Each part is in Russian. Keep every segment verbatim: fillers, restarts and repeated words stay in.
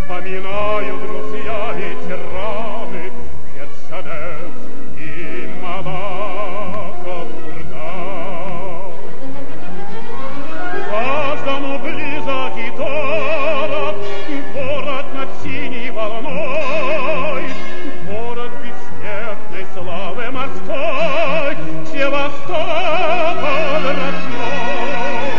Вспоминаю, друзья, ветераны, Херсонес и Монако, Курган. Каждому близок и дорог город над синей волной, город бессмертной славы морской, Севастополь родной.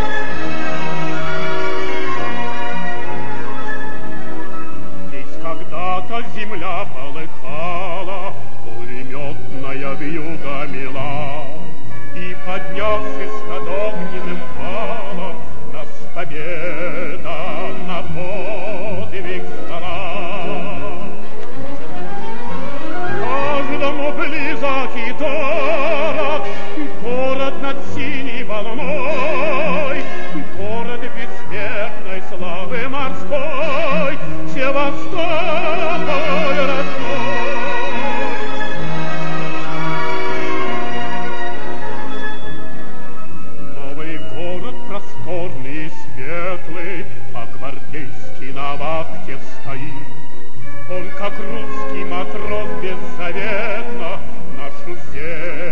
Здесь когда-то земля полыхала, пулеметная вьюга мела, и, поднявшись над огненным валом, нас победа на подвиг ждала. Каждому близок и дорог город над синей волной, город бессмертной славы морской, Севастополь родной. Новый город просторный и светлый, по-гвардейски на вахте стоит. Он, как русский матрос, беззаветно нашу землю